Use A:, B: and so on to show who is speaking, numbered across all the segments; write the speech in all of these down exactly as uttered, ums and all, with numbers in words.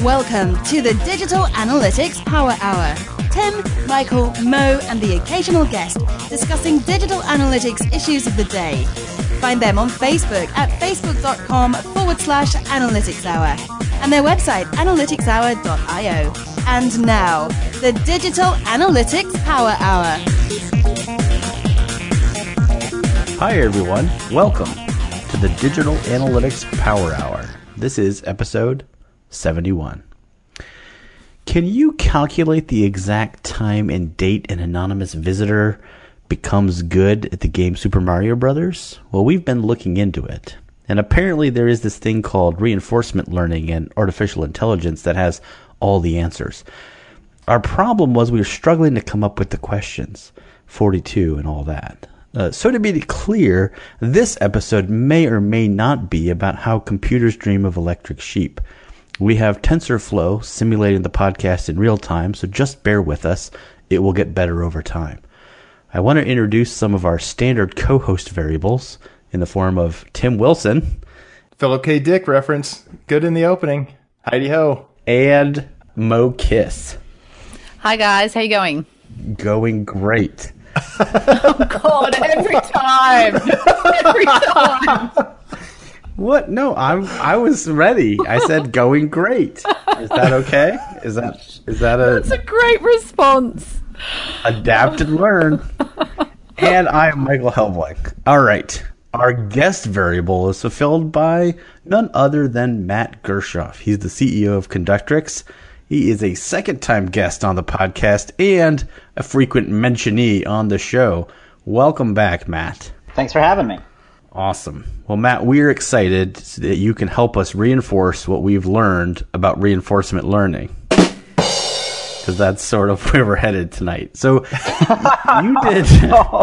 A: Welcome to the Digital Analytics Power Hour. Tim, Michael, Mo, and the occasional guest discussing digital analytics issues of the day. Find them on Facebook at facebook.com forward slash analytics hour and their website analytics hour dot io. And now, the Digital Analytics Power Hour.
B: Hi everyone, welcome to the Digital Analytics Power Hour. This is episode seventy-one. Can you calculate the exact time and date an anonymous visitor becomes good at the game Super Mario Brothers? Well, we've been looking into it. And apparently there is this thing called reinforcement learning and artificial intelligence that has all the answers. Our problem was we were struggling to come up with the questions, forty-two and all that. Uh, so to be clear, this episode may or may not be about how computers dream of electric sheep. We have TensorFlow simulating the podcast in real time, so just bear with us. It will get better over time. I want to introduce some of our standard co-host variables in the form of Tim Wilson.
C: Philip K. Dick reference. Good in the opening. Heidi ho.
B: And Mo Kiss.
D: Hi guys, how you going?
B: Going great.
D: Oh God, every time. Every time.
B: What? No, I'm I was ready. I said going great. Is that okay? Is that is that a
D: That's a great response.
B: Adapt and learn. And I am Michael Helbling. All right. Our guest variable is fulfilled by none other than Matt Gershoff. He's the C E O of Conductrix. He is a second-time guest on the podcast and a frequent mentionee on the show. Welcome back, Matt.
E: Thanks for having me.
B: Awesome. Well, Matt, we're excited that you can help us reinforce what we've learned about reinforcement learning, because that's sort of where we're headed tonight. So you did.
E: Oh,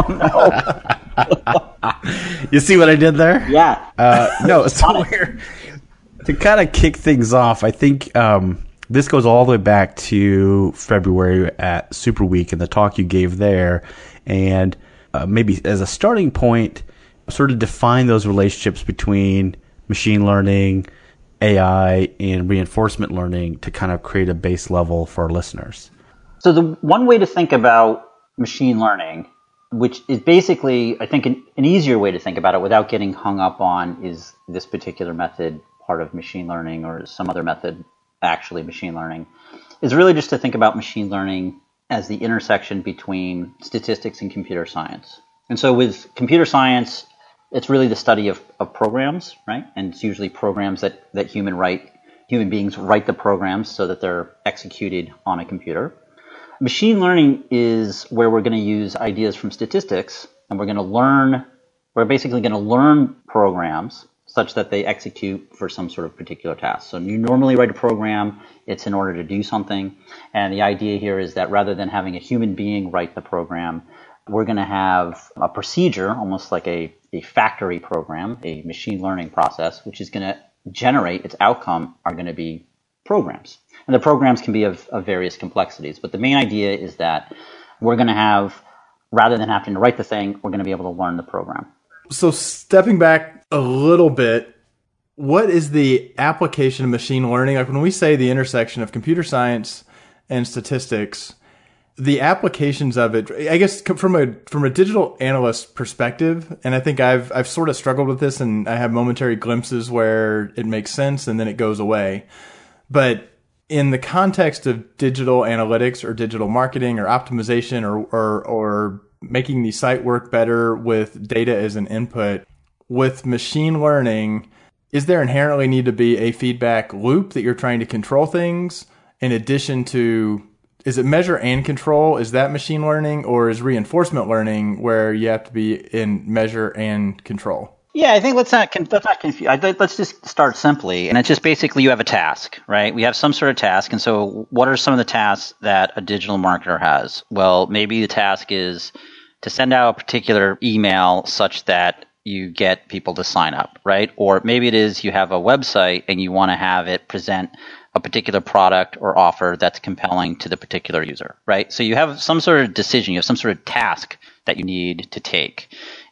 E: no.
B: You see what I did there?
E: Yeah.
B: Uh, no, so we're, to kind of kick things off, I think um, this goes all the way back to February at Super Week and the talk you gave there. And uh, maybe as a starting point, sort of define those relationships between machine learning, A I, and reinforcement learning to kind of create a base level for our listeners.
E: So the one way to think about machine learning, which is basically, I think, an, an easier way to think about it without getting hung up on is this particular method part of machine learning or is some other method actually machine learning, is really just to think about machine learning as the intersection between statistics and computer science. And so with computer science, it's really the study of, of programs, right? And it's usually programs that, that human write, human beings write the programs so that they're executed on a computer. Machine learning is where we're going to use ideas from statistics, and we're going to learn, we're basically going to learn programs such that they execute for some sort of particular task. So you normally write a program, it's in order to do something. And the idea here is that rather than having a human being write the program, we're going to have a procedure, almost like a, a factory program, a machine learning process, which is going to generate, its outcome are going to be programs. And the programs can be of, of various complexities. But the main idea is that we're going to have, rather than having to write the thing, we're going to be able to learn the program.
C: So stepping back a little bit, what is the application of machine learning? Like when we say the intersection of computer science and statistics, the applications of it, I guess from a from a digital analyst perspective, and I think I've I've sort of struggled with this, and I have momentary glimpses where it makes sense and then it goes away. But in the context of digital analytics or digital marketing or optimization or or, or making the site work better with data as an input, with machine learning, is there inherently need to be a feedback loop that you're trying to control things in addition to, is it measure and control? Is that machine learning, or is reinforcement learning where you have to be in measure and control?
E: Yeah, I think let's not let's not confuse. Let's just start simply, and it's just basically you have a task, right? We have some sort of task, and so what are some of the tasks that a digital marketer has? Well, maybe the task is to send out a particular email such that you get people to sign up, right? Or maybe it is you have a website and you want to have it present a particular product or offer that's compelling to the particular user, right? So you have some sort of decision, you have some sort of task that you need to take.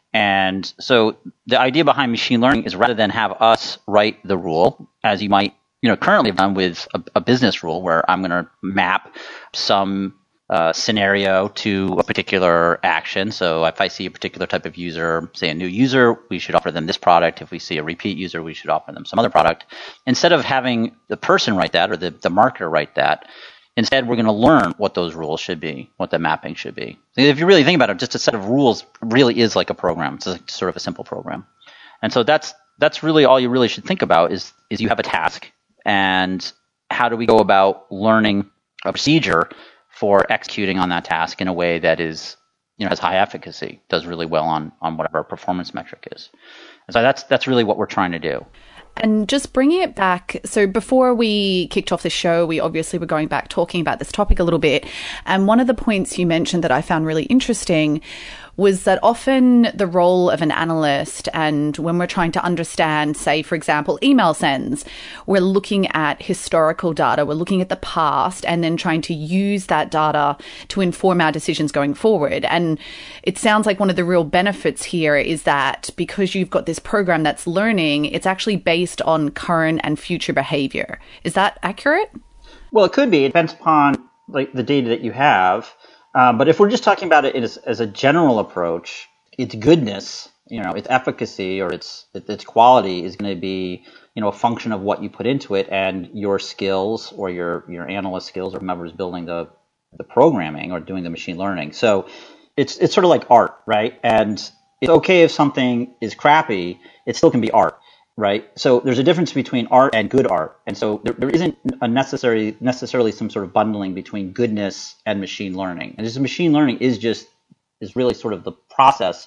E: And so the idea behind machine learning is rather than have us write the rule, as you might you know, currently I've done with a, a business rule where I'm going to map some uh, scenario to a particular action. So if I see a particular type of user, say a new user, we should offer them this product. If we see a repeat user, we should offer them some other product. Instead of having the person write that or the, the marketer write that, instead we're going to learn what those rules should be, what the mapping should be. So if you really think about it, just a set of rules really is like a program. It's like sort of a simple program. And so that's that's really all you really should think about is is you have a task. And how do we go about learning a procedure for executing on that task in a way that is, you know, has high efficacy, does really well on, on whatever our performance metric is. And so that's that's really what we're trying to do.
D: And just bringing it back, so before we kicked off the show, we obviously were going back talking about this topic a little bit. And one of the points you mentioned that I found really interesting was that often the role of an analyst, and when we're trying to understand, say, for example, email sends, we're looking at historical data, we're looking at the past, and then trying to use that data to inform our decisions going forward. And it sounds like one of the real benefits here is that because you've got this program that's learning, it's actually based on current and future behavior. Is that accurate?
E: Well, it could be. It depends upon like the data that you have. Um, but if we're just talking about it as, as a general approach, its goodness, you know, its efficacy or its its quality is going to be, you know, a function of what you put into it and your skills or your your analyst skills or whomever is building the the programming or doing the machine learning. So it's it's sort of like art, right? And it's okay if something is crappy, it still can be art. Right. So there's a difference between art and good art. And so there, there isn't a necessary, necessarily some sort of bundling between goodness and machine learning. And just machine learning is just, is really sort of the process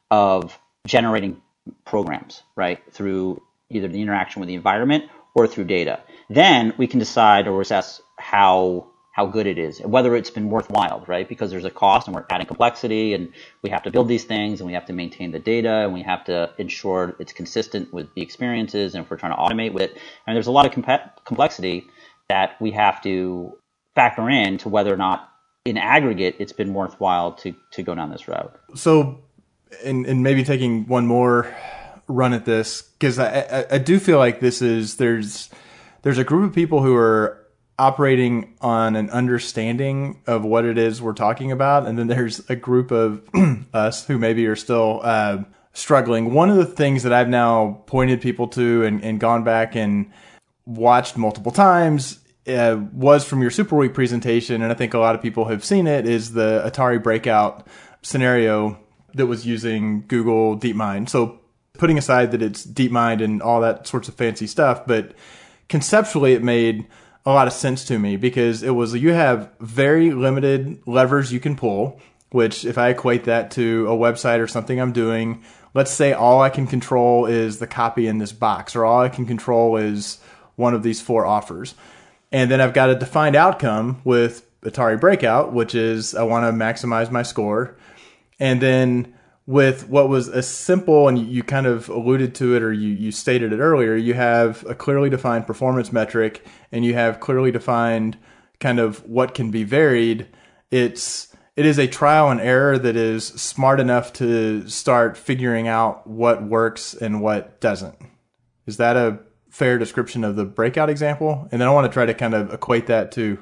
E: of generating programs, right? Through either the interaction with the environment or through data. Then we can decide or assess how how good it is and whether it's been worthwhile, right? Because there's a cost and we're adding complexity and we have to build these things and we have to maintain the data and we have to ensure it's consistent with the experiences and if we're trying to automate with it. And there's a lot of comp- complexity that we have to factor in to whether or not in aggregate it's been worthwhile to, to go down this route.
C: So, and, and maybe taking one more run at this, because I, I, I do feel like this is, there's, there's a group of people who are operating on an understanding of what it is we're talking about. And then there's a group of us who maybe are still uh, struggling. One of the things that I've now pointed people to and, and gone back and watched multiple times uh, was from your Super Week presentation. And I think a lot of people have seen it, is the Atari Breakout scenario that was using Google DeepMind. So putting aside that it's DeepMind and all that sorts of fancy stuff, but conceptually it made a lot of sense to me because it was, you have very limited levers you can pull, which if I equate that to a website or something I'm doing, let's say all I can control is the copy in this box, or all I can control is one of these four offers. And then I've got a defined outcome with Atari Breakout, which is I want to maximize my score. And then with what was a simple, and you kind of alluded to it or you, you stated it earlier, you have a clearly defined performance metric and you have clearly defined kind of what can be varied. It's, it is a trial and error that is smart enough to start figuring out what works and what doesn't. Is that a fair description of the breakout example? And then I want to try to kind of equate that to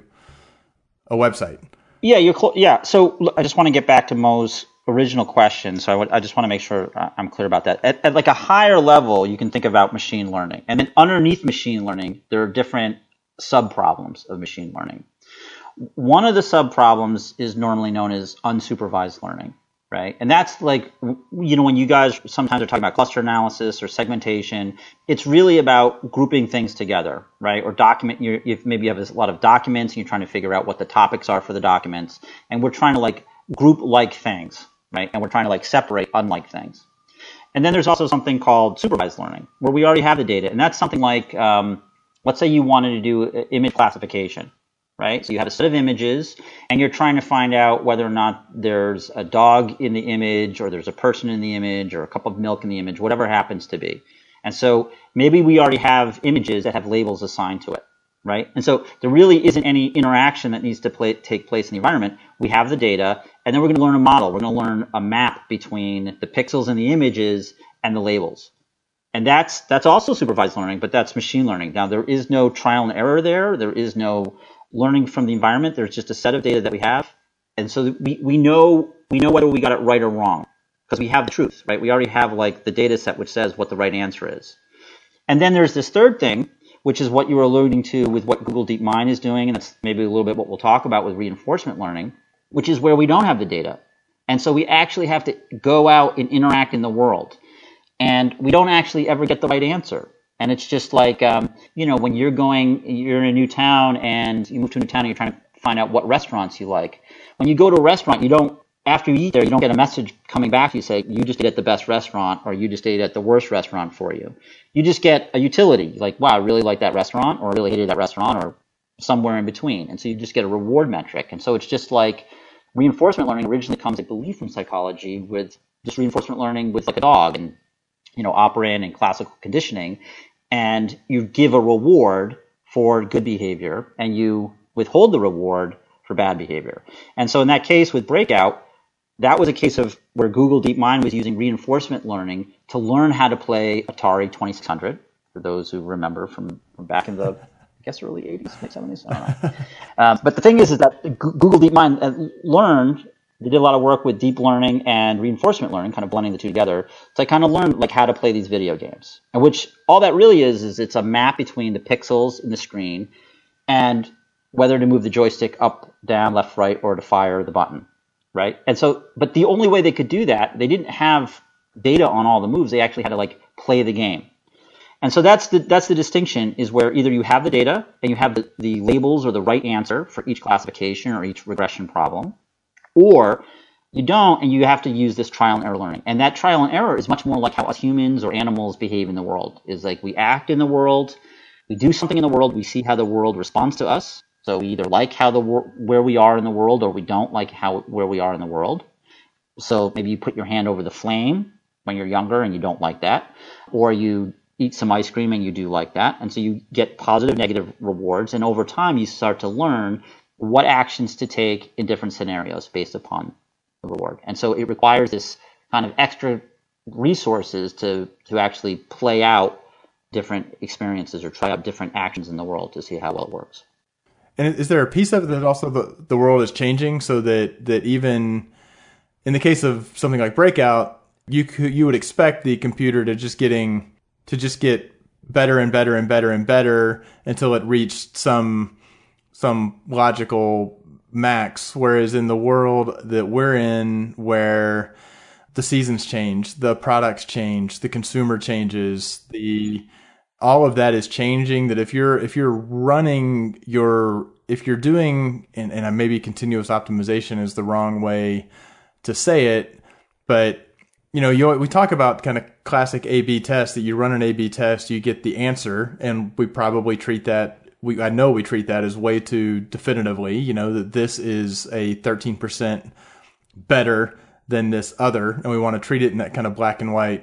C: a website.
E: Yeah, you're cl- yeah. So look, I just want to get back to Mo's original question. So I, w- I just want to make sure I'm clear about that. At, at like a higher level, you can think about machine learning. And then underneath machine learning, there are different sub-problems of machine learning. One of the sub-problems is normally known as unsupervised learning, right? And that's like, you know, when you guys sometimes are talking about cluster analysis or segmentation, it's really about grouping things together, right? Or document, you if maybe you have a lot of documents and you're trying to figure out what the topics are for the documents. And we're trying to like group like things, right? And we're trying to like separate unlike things. And then there's also something called supervised learning, where we already have the data. And that's something like, um, let's say you wanted to do image classification, right? So you have a set of images and you're trying to find out whether or not there's a dog in the image or there's a person in the image or a cup of milk in the image, whatever it happens to be. And so maybe we already have images that have labels assigned to it, right? And so there really isn't any interaction that needs to play, take place in the environment. We have the data, and then we're going to learn a model. We're going to learn a map between the pixels in the images and the labels. And that's that's also supervised learning, but that's machine learning. Now, there is no trial and error there. There is no learning from the environment. There's just a set of data that we have. And so we, we know we know whether we got it right or wrong because we have the truth, right? We already have like the data set which says what the right answer is. And then there's this third thing, which is what you were alluding to with what Google DeepMind is doing, and that's maybe a little bit what we'll talk about with reinforcement learning, which is where we don't have the data. And so we actually have to go out and interact in the world. And we don't actually ever get the right answer. And it's just like, um, you know, when you're going, you're in a new town and you move to a new town and you're trying to find out what restaurants you like. When you go to a restaurant, you don't, after you eat there, you don't get a message coming back to you say, you just ate at the best restaurant or you just ate at the worst restaurant for you. You just get a utility, like, wow, I really like that restaurant or I really hated that restaurant or somewhere in between. And so you just get a reward metric. And so it's just like reinforcement learning originally comes, I believe, from psychology with just reinforcement learning with like a dog and you know, operant and classical conditioning, and you give a reward for good behavior and you withhold the reward for bad behavior. And so in that case with Breakout, that was a case of where Google DeepMind was using reinforcement learning to learn how to play Atari twenty-six hundred, for those who remember from, from back in the, I guess, early eighties, late seventies, I don't know. uh, but the thing is, is that Google DeepMind learned They did a lot of work with deep learning and reinforcement learning, kind of blending the two together. So I kind of learned like how to play these video games, and which all that really is is it's a map between the pixels in the screen and whether to move the joystick up, down, left, right, or to fire the button, right? And so, but the only way they could do that, they didn't have data on all the moves. They actually had to like play the game. And so that's the that's the distinction, is where either you have the data and you have the, the labels or the right answer for each classification or each regression problem, or you don't, and you have to use this trial and error learning. And that trial and error is much more like how us humans or animals behave in the world. Is like we act in the world, we do something in the world, we see how the world responds to us. So we either like how the where we are in the world, or we don't like how where we are in the world. So maybe you put your hand over the flame when you're younger and you don't like that, or you eat some ice cream and you do like that. And so you get positive, negative rewards, and over time you start to learn what actions to take in different scenarios based upon the reward. And so it requires this kind of extra resources to to actually play out different experiences or try out different actions in the world to see how well it works.
C: And is there a piece of it that also the, the world is changing, so that, that even in the case of something like Breakout, you could, you would expect the computer to just getting to just get better and better and better and better until it reached some some logical max, whereas in the world that we're in, where the seasons change, the products change, the consumer changes, the all of that is changing, that if you're if you're running your if you're doing and, and maybe continuous optimization is the wrong way to say it, but you know, you we talk about kind of classic A B tests, that you run an A B test, you get the answer, and we probably treat that we I know we treat that as way too definitively, you know, that this is a thirteen percent better than this other, and we want to treat it in that kind of black and white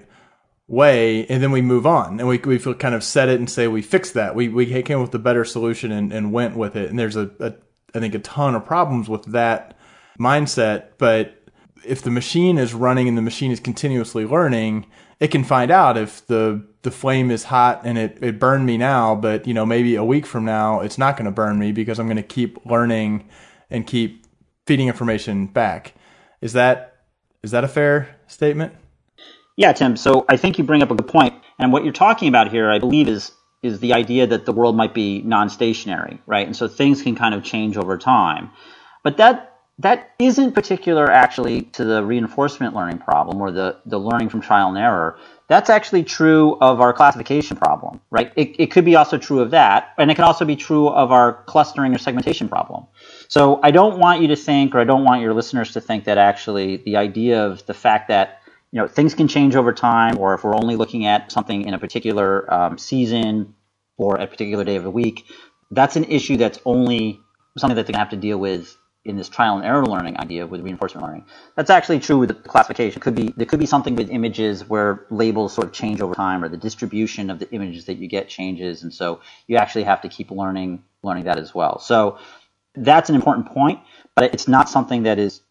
C: way, and then we move on, and we we feel kind of set it and say we fixed that. We we came up with a better solution and, and went with it. And there's a, a I think a ton of problems with that mindset. But if the machine is running and the machine is continuously learning, it can find out if the the flame is hot and it, it burned me now, but you know, maybe a week from now it's not going to burn me because I'm going to keep learning and keep feeding information back. Is that is that a fair statement?
E: Yeah, Tim. So I think you bring up a good point. And what you're talking about here, I believe, is is the idea that the world might be non-stationary, right? And so things can kind of change over time. But that that isn't particular actually to the reinforcement learning problem or the, the learning from trial and error. That's actually true of our classification problem, right? It, it could be also true of that. And it can also be true of our clustering or segmentation problem. So I don't want you to think, or I don't want your listeners to think that actually the idea of the fact that you know, things can change over time, or if we're only looking at something in a particular um, season or a particular day of the week, that's an issue that's only something that they're going to have to deal with in this trial and error learning idea with reinforcement learning. That's actually true with the classification. Could be there could be something with images where labels sort of change over time, or the distribution of the images that you get changes, and so you actually have to keep learning learning that as well. So that's an important point, but it's not something that is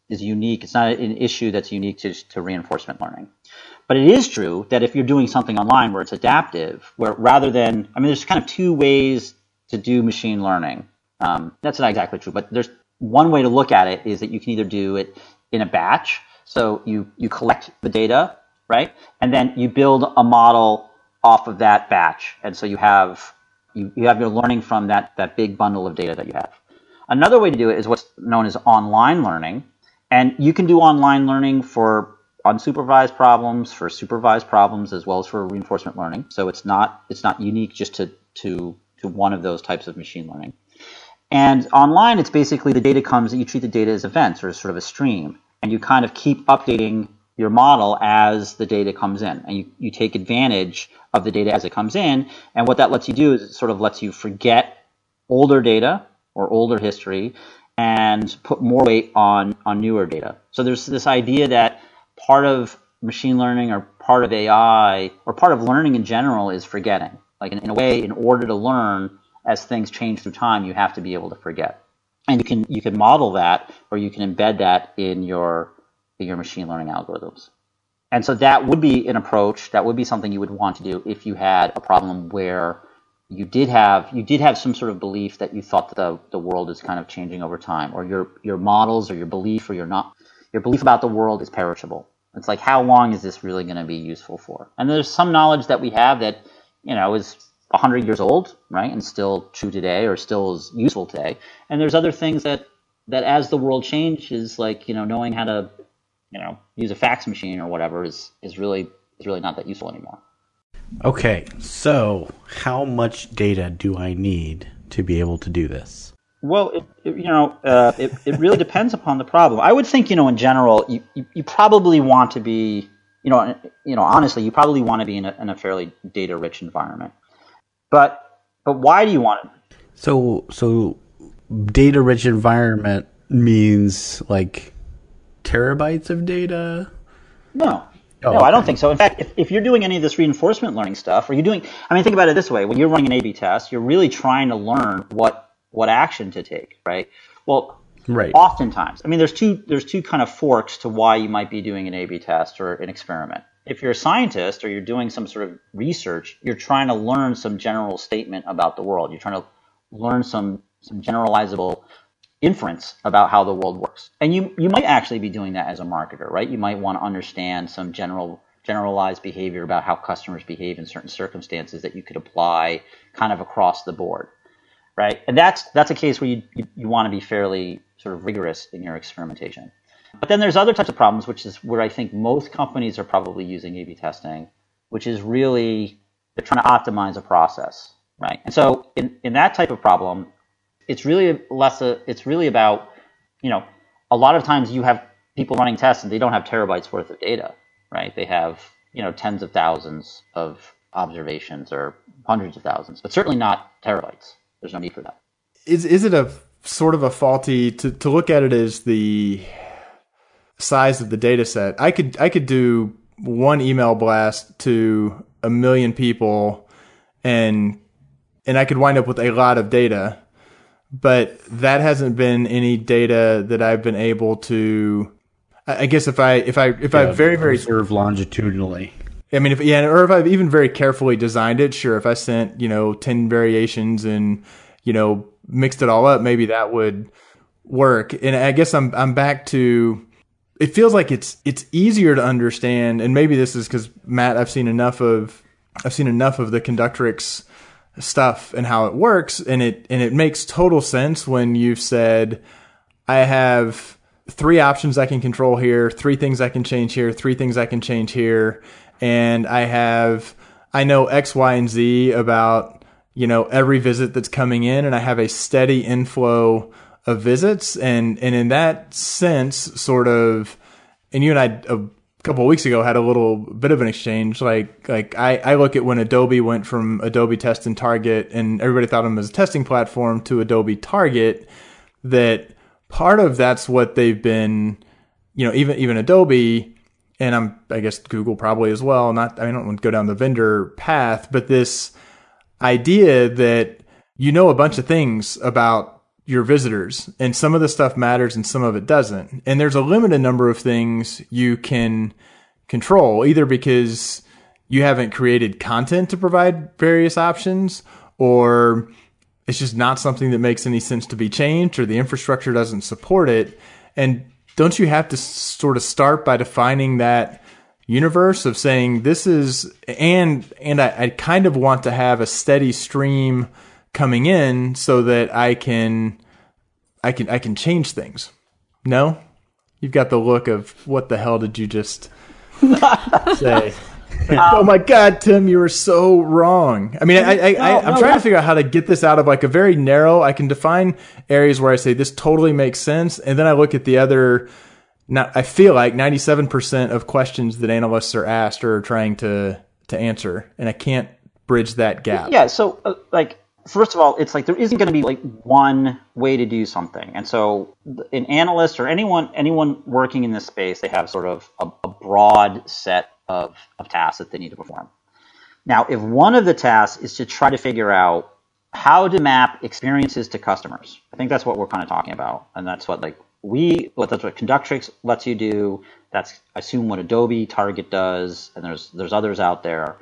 E: is unique. It's not an issue that's unique to, to reinforcement learning. But it is true that if you're doing something online where it's adaptive, where rather than, I mean, there's kind of two ways to do machine learning. Um, that's not exactly true, but there's one way to look at it is that you can either do it in a batch. So you, you collect the data, right? And then you build a model off of that batch. And so you have, you, you have your learning from that, that big bundle of data that you have. Another way to do it is what's known as online learning. And you can do online learning for unsupervised problems, for supervised problems, as well as for reinforcement learning. So it's not it's not unique just to to to one of those types of machine learning. And online, it's basically the data comes, you treat the data as events or as sort of a stream, and you kind of keep updating your model as the data comes in, and you, you take advantage of the data as it comes in. And what that lets you do is it sort of lets you forget older data or older history and put more weight on, on newer data. So there's this idea that part of machine learning or part of A I or part of learning in general is forgetting. Like in, in a way, in order to learn, as things change through time, you have to be able to forget. And you can you can model that, or you can embed that in your in your machine learning algorithms. And so that would be an approach, that would be something you would want to do if you had a problem where you did have you did have some sort of belief that you thought that the, the world is kind of changing over time, or your your models or your belief or your not your belief about the world is perishable. It's like, how long is this really going to be useful for? And there's some knowledge that we have that, you know, is one hundred years old, right, and still true today, or still is useful today. And there's other things that, that as the world changes, like, you know, knowing how to, you know, use a fax machine or whatever is, is really is really not that useful anymore.
B: Okay, so how much data do I need to be able to do this?
E: Well, it, it, you know, uh, it, it really depends upon the problem. I would think, you know, in general, you, you, you probably want to be, you know, you know, honestly, you probably want to be in a, in a fairly data-rich environment. But but why do you want it?
B: So so data-rich environment means like terabytes of data?
E: No.
B: Oh,
E: no,
B: okay.
E: I don't think so. In fact, if, if you're doing any of this reinforcement learning stuff, or you're doing, I mean, think about it this way. When you're running an A B test, you're really trying to learn what what action to take, right? Well,
B: right.
E: Oftentimes, I mean, there's two there's two kind of forks to why you might be doing an A B test or an experiment. If you're a scientist or you're doing some sort of research, you're trying to learn some general statement about the world. You're trying to learn some some generalizable inference about how the world works. And you you might actually be doing that as a marketer, right? You might want to understand some general generalized behavior about how customers behave in certain circumstances that you could apply kind of across the board, right? And that's that's a case where you you, you want to be fairly sort of rigorous in your experimentation. But then there's other types of problems, which is where I think most companies are probably using A B testing, which is really they're trying to optimize a process, right? And so in, in that type of problem, it's really less a, it's really about, you know, a lot of times you have people running tests and they don't have terabytes worth of data, right? They have, you know, tens of thousands of observations or hundreds of thousands, but certainly not terabytes. There's no need for that.
C: Is is it a sort of a faulty to, to look at it as the size of the data set? I could I could do one email blast to a million people and and I could wind up with a lot of data, but that hasn't been any data that I've been able to, I guess if I if I if yeah, I very very
B: observe longitudinally.
C: I mean, if yeah, or if I've even very carefully designed it, sure. If I sent, you know, ten variations and, you know, mixed it all up, maybe that would work. And I guess I'm I'm back to, it feels like it's it's easier to understand, and maybe this is because Matt, I've seen enough of I've seen enough of the Conductrix stuff and how it works, and it and it makes total sense when you've said, I have three options I can control here, three things I can change here, three things I can change here, and I have I know X, Y, and Z about, you know, every visit that's coming in, and I have a steady inflow of visits, and and in that sense, sort of, and you and I a couple of weeks ago had a little bit of an exchange. Like like I, I look at when Adobe went from Adobe Test and Target, and everybody thought of them as a testing platform, to Adobe Target, that part of that's what they've been, you know, even even Adobe, and I'm I guess Google probably as well. Not I, mean, I don't want to go down the vendor path, but this idea that you know a bunch of things about your visitors, and some of the stuff matters and some of it doesn't. And there's a limited number of things you can control, either because you haven't created content to provide various options, or it's just not something that makes any sense to be changed, or the infrastructure doesn't support it. And don't you have to sort of start by defining that universe of saying this is, and and I, I kind of want to have a steady stream coming in so that I can I can I can change things. No? You've got the look of what the hell did you just say? Oh my God, Tim, you were so wrong. I mean, I, I, I, I'm
E: no,
C: trying
E: no.
C: to figure out how to get this out of like a very narrow, I can define areas where I say this totally makes sense. And then I look at the other, not, I feel like ninety-seven percent of questions that analysts are asked are trying to, to answer. And I can't bridge that gap.
E: Yeah. So uh, like, first of all, it's like there isn't going to be like one way to do something. And so an analyst or anyone, anyone working in this space, they have sort of a, a broad set Of, of tasks that they need to perform. Now, if one of the tasks is to try to figure out how to map experiences to customers, I think that's what we're kind of talking about, and that's what like we, what that's what Conductrix lets you do. That's I assume what Adobe Target does, and there's there's others out there.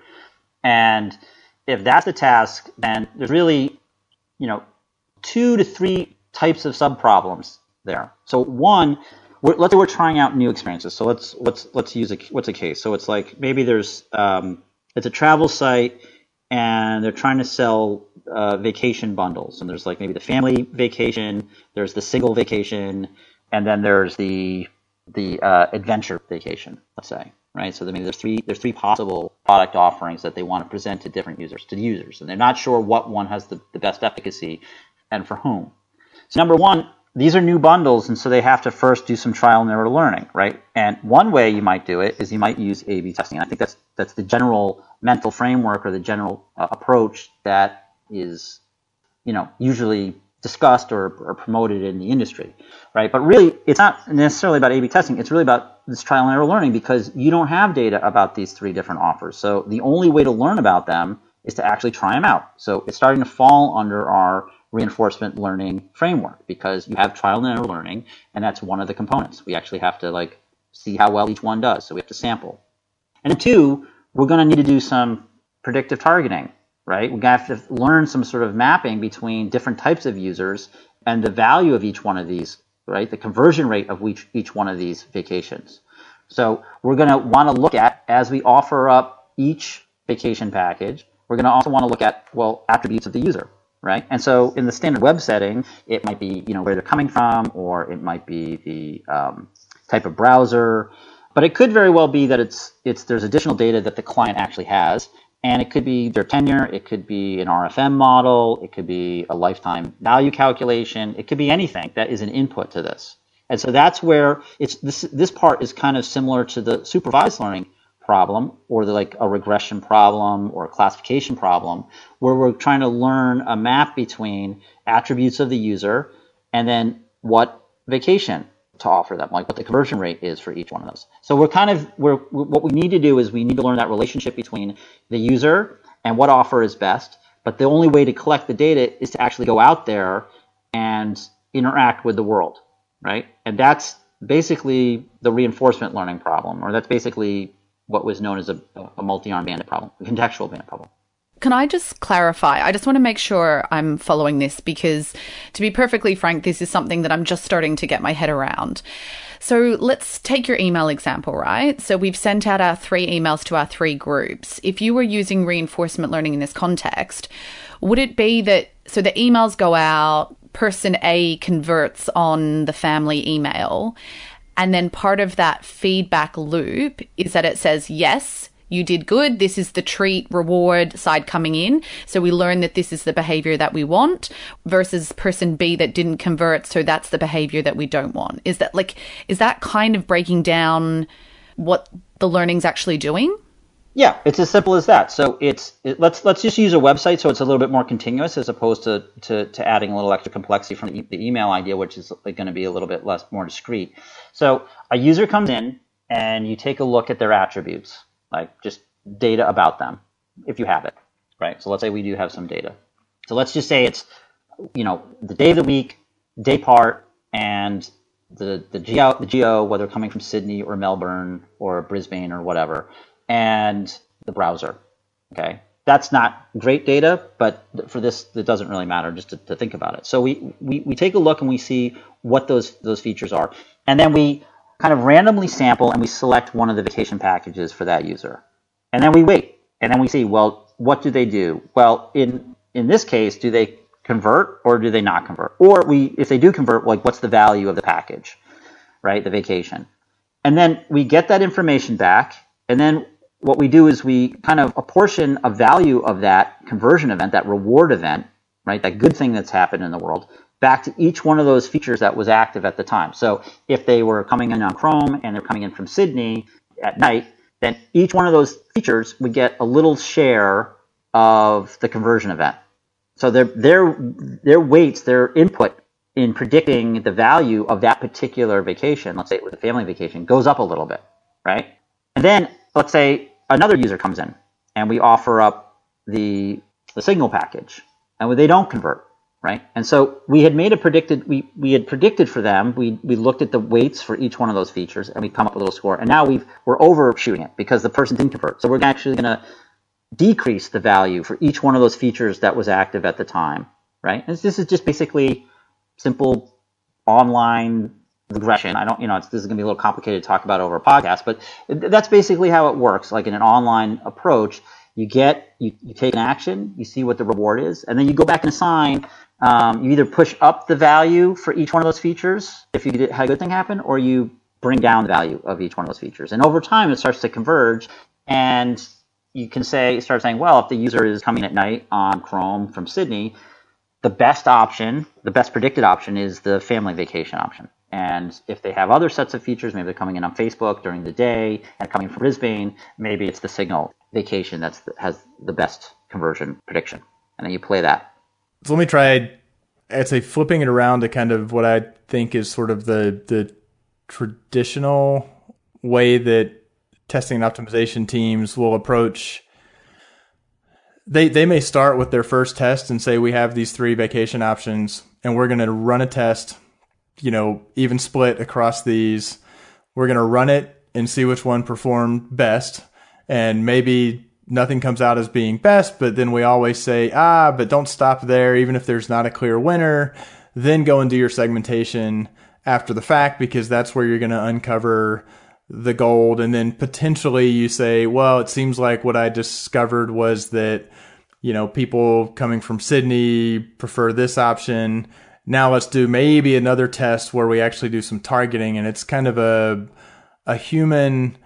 E: And if that's the task, then there's really, you know, two to three types of sub problems there. So one. We're, let's say we're trying out new experiences. So let's let's let's use a what's a case. So it's like maybe there's um, it's a travel site and they're trying to sell uh, vacation bundles. And there's like maybe the family vacation, there's the single vacation, and then there's the the uh, adventure vacation. Let's say, right? So maybe there's three there's three possible product offerings that they want to present to different users to the users, and they're not sure what one has the, the best efficacy and for whom. So number one. These are new bundles, and so they have to first do some trial and error learning, right? And one way you might do it is you might use A B testing. And I think that's that's the general mental framework or the general uh, approach that is, you know, usually discussed or, or promoted in the industry, right? But really, it's not necessarily about A B testing. It's really about this trial and error learning because you don't have data about these three different offers. So the only way to learn about them is to actually try them out. So it's starting to fall under our reinforcement learning framework because you have trial and error learning, and that's one of the components. We actually have to like see how well each one does, so we have to sample. And then two, we're going to need to do some predictive targeting, right? We're going to have to learn some sort of mapping between different types of users and the value of each one of these, right? The conversion rate of each, each one of these vacations. So we're going to want to look at, as we offer up each vacation package, we're going to also want to look at, well, attributes of the user. Right, and so in the standard web setting, it might be you know where they're coming from, or it might be the um, type of browser, but it could very well be that it's it's there's additional data that the client actually has, and it could be their tenure, it could be an R F M model, it could be a lifetime value calculation, it could be anything that is an input to this, and so that's where it's this this part is kind of similar to the supervised learning problem or the, like a regression problem or a classification problem where we're trying to learn a map between attributes of the user and then what vacation to offer them, like what the conversion rate is for each one of those. So we're kind of, we're, what we need to do is we need to learn that relationship between the user and what offer is best. But the only way to collect the data is to actually go out there and interact with the world, right? And that's basically the reinforcement learning problem, or that's basically what was known as a, a multi-arm bandit problem, a contextual bandit problem.
D: Can I just clarify? I just want to make sure I'm following this because, to be perfectly frank, this is something that I'm just starting to get my head around. So let's take your email example, right? So we've sent out our three emails to our three groups. If you were using reinforcement learning in this context, would it be that, so the emails go out, person A converts on the family email, and then part of that feedback loop is that it says, yes, you did good. This is the treat reward side coming in. So we learn that this is the behavior that we want versus person B that didn't convert. So that's the behavior that we don't want. Is that like, is that kind of breaking down what the learning's actually doing?
E: Yeah, it's as simple as that. So it's it, let's let's just use a website so it's a little bit more continuous as opposed to to, to adding a little extra complexity from the, the email idea, which is like going to be a little bit less more discrete. So a user comes in and you take a look at their attributes, like just data about them, if you have it, right? So let's say we do have some data. So let's just say it's you know the day of the week, day part and the the geo, the geo, whether coming from Sydney or Melbourne or Brisbane or whatever, and the browser. Okay, that's not great data, but for this, it doesn't really matter just to, to think about it. So we, we we take a look and we see what those those features are, and then we kind of randomly sample and we select one of the vacation packages for that user, and then we wait, and then we see, well, what do they do? Well, in in this case, do they convert or do they not convert? Or we, if they do convert, like what's the value of the package, right? The vacation. And then we get that information back. And then what we do is we kind of apportion a value of that conversion event, that reward event, right? That good thing that's happened in the world, back to each one of those features that was active at the time. So if they were coming in on Chrome and they're coming in from Sydney at night, then each one of those features would get a little share of the conversion event. So their their their weights, their input in predicting the value of that particular vacation, let's say it was a family vacation, goes up a little bit, right? And then let's say another user comes in and we offer up the the signal package, and they don't convert, right? And so we had made a predicted we we had predicted for them. We we looked at the weights for each one of those features, and we come up with a little score. And now we've we're overshooting it because the person didn't convert. So we're actually going to decrease the value for each one of those features that was active at the time, right? And this is just basically simple online regression. I don't, you know, it's, this is going to be a little complicated to talk about over a podcast, but that's basically how it works. Like in an online approach, you get, you, you take an action, you see what the reward is, and then you go back and assign. Um, you either push up the value for each one of those features if you did, had a good thing happen, or you bring down the value of each one of those features. And over time, it starts to converge, and you can say, start saying, well, if the user is coming at night on Chrome from Sydney, the best option, the best predicted option is the family vacation option. And if they have other sets of features, maybe they're coming in on Facebook during the day and coming from Brisbane, maybe it's the signal vacation that has the best conversion prediction. And then you play that.
C: So let me try, I'd say, flipping it around to kind of what I think is sort of the the traditional way that testing and optimization teams will approach. They they may start with their first test and say, we have these three vacation options and we're going to run a test, you know, even split across these. We're going to run it and see which one performed best. And maybe nothing comes out as being best, but then we always say, ah, but don't stop there. Even if there's not a clear winner, then go and do your segmentation after the fact, because that's where you're going to uncover the gold. And then potentially you say, well, it seems like what I discovered was that, you know, people coming from Sydney prefer this option. Now let's do maybe another test where we actually do some targeting, and it's kind of a a human,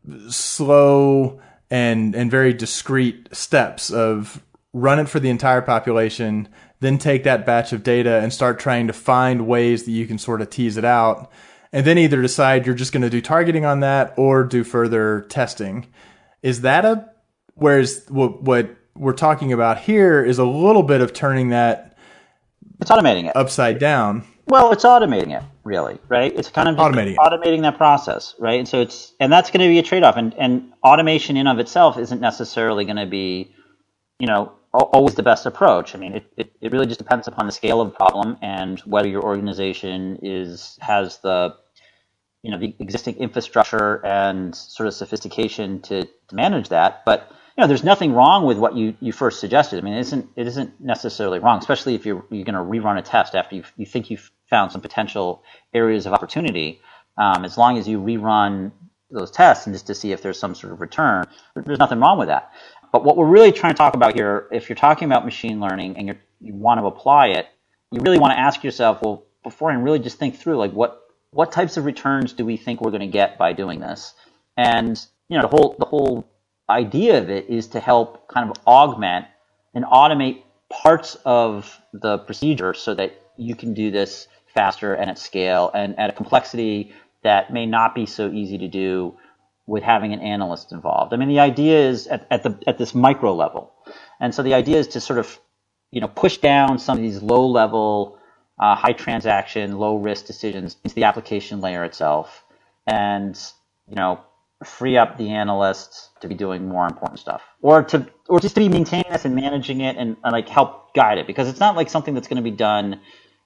C: slow and and very discrete steps of run it for the entire population, then take that batch of data and start trying to find ways that you can sort of tease it out. And then either decide you're just going to do targeting on that or do further testing. Is that a, whereas what, what we're talking about here is a little bit of turning that.
E: It's automating it.
C: Upside down.
E: Well, it's automating it, really, right? It's kind of
C: automating it.
E: automating that process, right? And so it's, and that's going to be a trade-off. And, and automation in of itself isn't necessarily going to be, you know, always the best approach. I mean, it, it, it really just depends upon the scale of the problem and whether your organization is has the, you know, the existing infrastructure and sort of sophistication to, to manage that. But, you know, there's nothing wrong with what you, you first suggested. I mean, it isn't it isn't necessarily wrong, especially if you're you're going to rerun a test after you you think you've found some potential areas of opportunity. Um, as long as you rerun those tests and just to see if there's some sort of return, there's nothing wrong with that. But what we're really trying to talk about here, if you're talking about machine learning and you're, you want to apply it, you really want to ask yourself, well, beforehand, really just think through, like, what what types of returns do we think we're going to get by doing this? And, you know, the whole the whole idea of it is to help kind of augment and automate parts of the procedure so that you can do this faster and at scale and at a complexity that may not be so easy to do with having an analyst involved. I mean, the idea is at, at the at this micro level. And so the idea is to sort of, you know, push down some of these low level, uh, high transaction, low risk decisions into the application layer itself, and, you know, free up the analyst to be doing more important stuff, or to or just to be maintaining this and managing it and, and like help guide it, because it's not like something that's going to be done,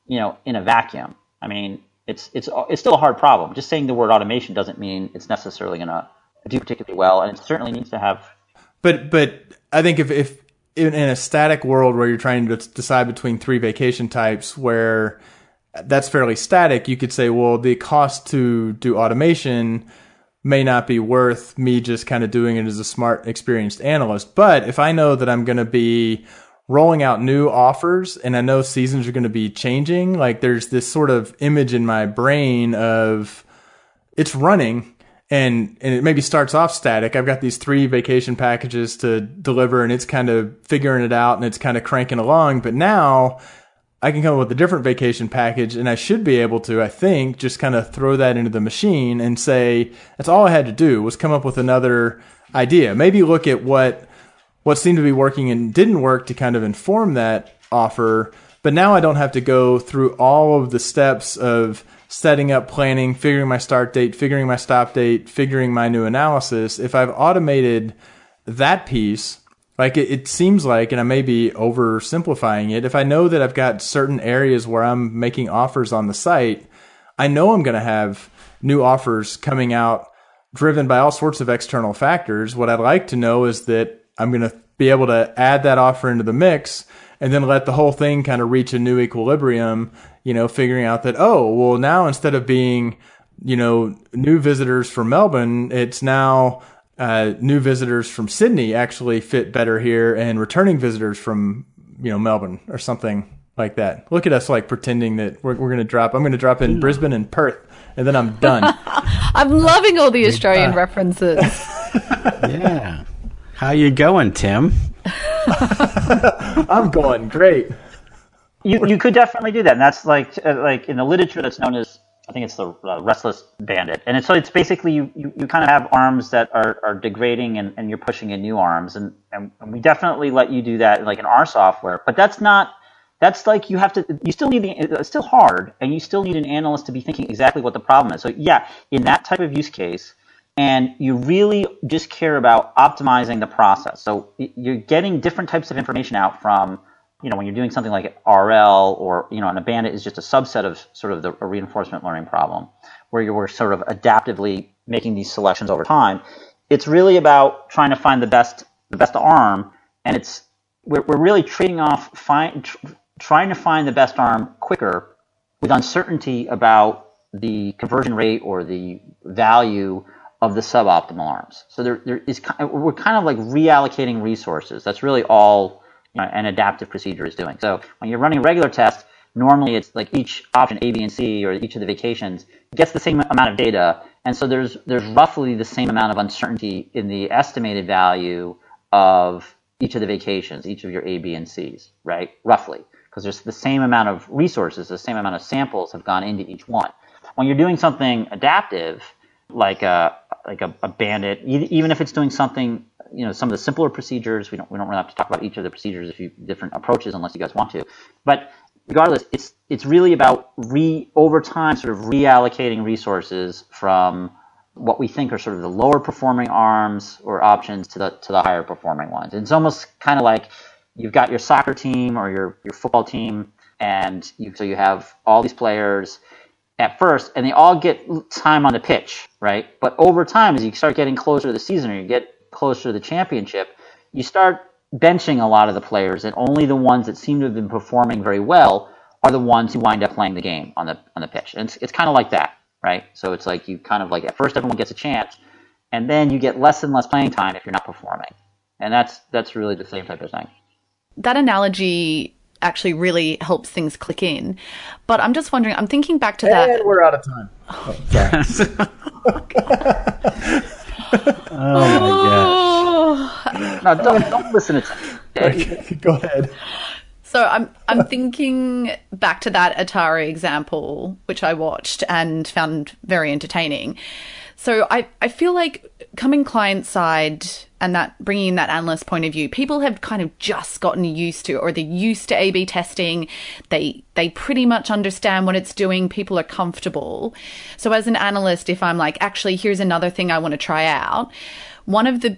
E: you know, in a vacuum. I mean, it's it's it's still a hard problem. Just saying the word automation doesn't mean it's necessarily going to do particularly well, and it certainly needs to have.
C: But but I think if if in, in a static world where you're trying to decide between three vacation types, where that's fairly static, you could say, well, the cost to do automation may not be worth me just kind of doing it as a smart, experienced analyst. But if I know that I'm going to be rolling out new offers and I know seasons are going to be changing, like there's this sort of image in my brain of it's running and, and it maybe starts off static. I've got these three vacation packages to deliver and it's kind of figuring it out and it's kind of cranking along. But now I can come up with a different vacation package and I should be able to, I think, just kind of throw that into the machine and say, that's all I had to do was come up with another idea. Maybe look at what what seemed to be working and didn't work to kind of inform that offer. But now I don't have to go through all of the steps of setting up planning, figuring my start date, figuring my stop date, figuring my new analysis. If I've automated that piece, like it, it seems like, and I may be oversimplifying it, if I know that I've got certain areas where I'm making offers on the site, I know I'm going to have new offers coming out driven by all sorts of external factors. What I'd like to know is that I'm going to be able to add that offer into the mix and then let the whole thing kind of reach a new equilibrium, you know, figuring out that, oh, well, now instead of being, you know, new visitors from Melbourne, it's now uh, new visitors from Sydney actually fit better here and returning visitors from, you know, Melbourne or something like that. Look at us like pretending that we're, we're going to drop, I'm going to drop in Brisbane and Perth and then I'm done.
D: I'm loving all the Australian uh, references.
B: Yeah. How you going, Tim?
C: I'm going great.
E: You you could definitely do that, and that's like uh, like in the literature that's known as, I think it's the uh, restless bandit, and it's so it's basically you, you, you kind of have arms that are, are degrading and, and you're pushing in new arms, and, and and we definitely let you do that like in our software, but that's not that's like you have to you still need the it's still hard, and you still need an analyst to be thinking exactly what the problem is. So yeah, in that type of use case. And you really just care about optimizing the process. So you're getting different types of information out from, you know, when you're doing something like R L or, you know, and a bandit is just a subset of sort of the a reinforcement learning problem where you're sort of adaptively making these selections over time. It's really about trying to find the best, the best arm. And it's, we're, we're really trading off, find, tr- trying to find the best arm quicker with uncertainty about the conversion rate or the value of the suboptimal arms. So there, there is we're kind of like reallocating resources. That's really all, you know, an adaptive procedure is doing. So when you're running a regular test, normally it's like each option A, B, and C, or each of the vacations gets the same amount of data, and so there's there's roughly the same amount of uncertainty in the estimated value of each of the vacations, each of your A, B, and C's, right? Roughly, because there's the same amount of resources, the same amount of samples have gone into each one. When you're doing something adaptive, like a like a, a bandit, even if it's doing something, you know, some of the simpler procedures, we don't we don't really have to talk about each of the procedures, a few different approaches, unless you guys want to. But regardless, it's it's really about re over time sort of reallocating resources from what we think are sort of the lower performing arms or options to the to the higher performing ones. It's almost kind of like you've got your soccer team or your your football team, and you so you have all these players at first, and they all get time on the pitch, right? But over time, as you start getting closer to the season or you get closer to the championship, you start benching a lot of the players, and only the ones that seem to have been performing very well are the ones who wind up playing the game on the on the pitch. And it's, it's kind of like that, right? So it's like you kind of like at first everyone gets a chance, and then you get less and less playing time if you're not performing. And that's that's really the same type of thing.
D: That analogy actually really helps things click in. But I'm just wondering, I'm thinking back to that.
C: And we're out of time. Oh,
B: oh my gosh.
E: No, don't, don't listen to
C: okay, go ahead.
D: So I'm I'm thinking back to that Atari example, which I watched and found very entertaining. So I, I feel like coming client side and that bringing in that analyst point of view, people have kind of just gotten used to, or they're used to A B testing. They they pretty much understand what it's doing. People are comfortable. So as an analyst, if I'm like, actually, here's another thing I want to try out, one of the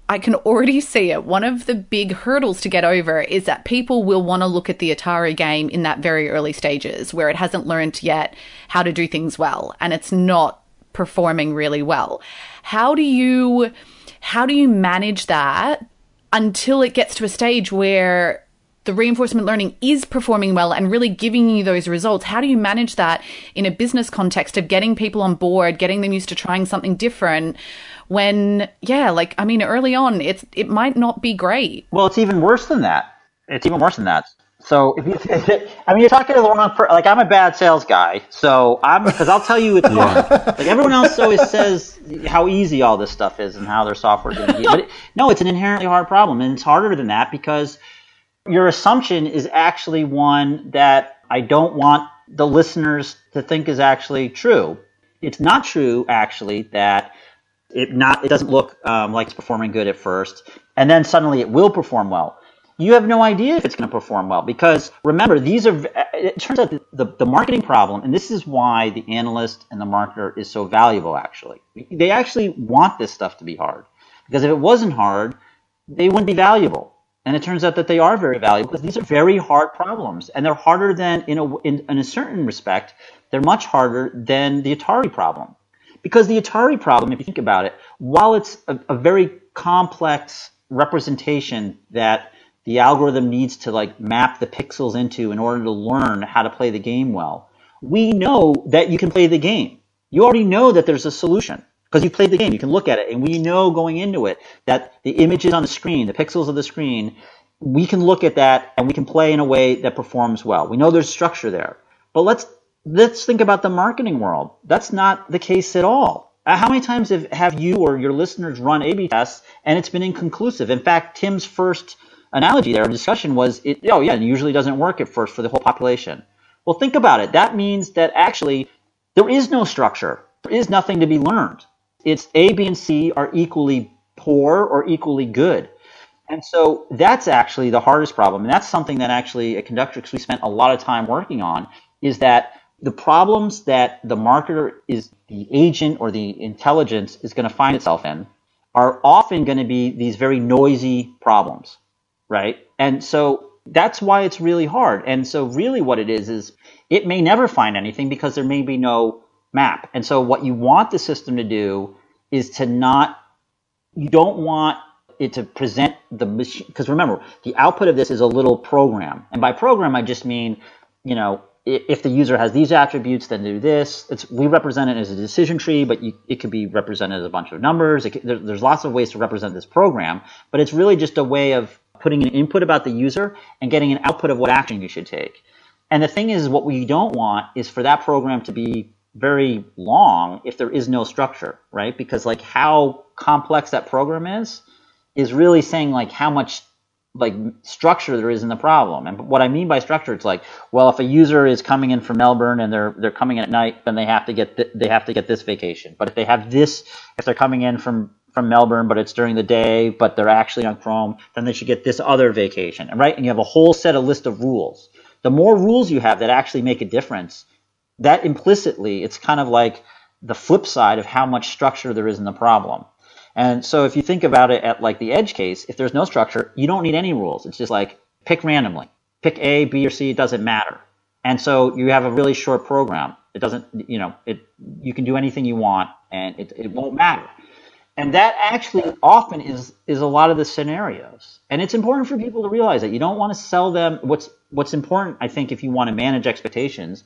D: I can already see it. One of the big hurdles to get over is that people will want to look at the Atari game in that very early stages where it hasn't learned yet how to do things well and it's not performing really well. How do you, how do you manage that until it gets to a stage where the reinforcement learning is performing well and really giving you those results? How do you manage that in a business context of getting people on board, getting them used to trying something different when, yeah, like, I mean, early on, it's it might not be great.
E: Well, it's even worse than that. It's even worse than that. So, if you, I mean, you're talking to the wrong person. Like, I'm a bad sales guy, so I'm, because I'll tell you it's hard. Like, everyone else always says how easy all this stuff is and how their software is going to be. But it, no, it's an inherently hard problem, and it's harder than that because your assumption is actually one that I don't want the listeners to think is actually true. It's not true, actually, that it not it doesn't look um, like it's performing good at first, and then suddenly it will perform well. You have no idea if it's going to perform well because, remember, these are. It turns out that the, the marketing problem, and this is why the analyst and the marketer is so valuable, actually. They actually want this stuff to be hard because if it wasn't hard, they wouldn't be valuable. And it turns out that they are very valuable because these are very hard problems. And they're harder than, in a, in, in a certain respect, they're much harder than the Atari problem. Because the Atari problem, if you think about it, while it's a, a very complex representation that the algorithm needs to like map the pixels into in order to learn how to play the game well, we know that you can play the game. You already know that there's a solution. Because you played the game, you can look at it, and we know going into it that the images on the screen, the pixels of the screen, we can look at that and we can play in a way that performs well. We know there's structure there. But let's let's think about the marketing world. That's not the case at all. How many times have, have you or your listeners run A B tests and it's been inconclusive? In fact, Tim's first analogy there, discussion was, it, oh yeah, it usually doesn't work at first for the whole population. Well, think about it. That means that actually there is no structure. There is nothing to be learned. It's A, B, and C are equally poor or equally good. And so that's actually the hardest problem. And that's something that actually at Conductrix we spent a lot of time working on, is that the problems that the marketer is the agent or the intelligence is going to find itself in are often going to be these very noisy problems, right? And so that's why it's really hard. And so really what it is is it may never find anything because there may be no map. And so what you want the system to do is to not, you don't want it to present the machine, because remember, the output of this is a little program. And by program, I just mean, you know, if the user has these attributes, then do this. It's, we represent it as a decision tree, but you, it could be represented as a bunch of numbers. It could, there, there's lots of ways to represent this program, but it's really just a way of putting an input about the user and getting an output of what action you should take. And the thing is, what we don't want is for that program to be very long if there is no structure, right? Because like how complex that program is, is really saying like how much like structure there is in the problem. And what I mean by structure, it's like, well, if a user is coming in from Melbourne and they're they're coming in at night, then they have to get th- they have to get this vacation. But if they have this, if they're coming in from from Melbourne, but it's during the day, but they're actually on Chrome, then they should get this other vacation, right? And you have a whole set of list of rules. The more rules you have that actually make a difference, that implicitly, it's kind of like the flip side of how much structure there is in the problem. And so if you think about it at like the edge case, if there's no structure, you don't need any rules. It's just like pick randomly. Pick A, B, or C, it doesn't matter. And so you have a really short program. It doesn't, you know, it you can do anything you want and it, it won't matter. And that actually often is is a lot of the scenarios. And it's important for people to realize that you don't want to sell them. What's what's important, I think, if you want to manage expectations,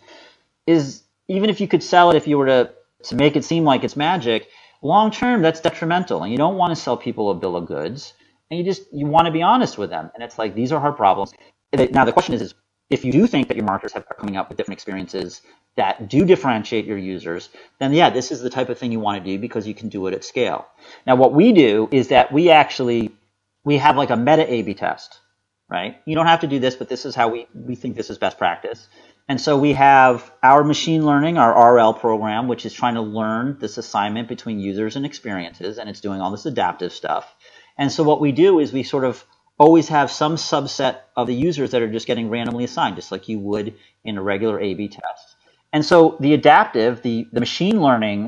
E: is even if you could sell it, if you were to, to make it seem like it's magic, long term, that's detrimental. And you don't want to sell people a bill of goods. And you just, you want to be honest with them. And it's like, these are hard problems. Now, the question is, is if you do think that your marketers have, are coming up with different experiences that do differentiate your users, then yeah, this is the type of thing you want to do because you can do it at scale. Now, what we do is that we actually, we have like a meta A B test, right? You don't have to do this, but this is how we, we think this is best practice. And so we have our machine learning, our R L program, which is trying to learn this assignment between users and experiences, and it's doing all this adaptive stuff. And so what we do is we sort of always have some subset of the users that are just getting randomly assigned, just like you would in a regular A B test. And so the adaptive, the, the machine learning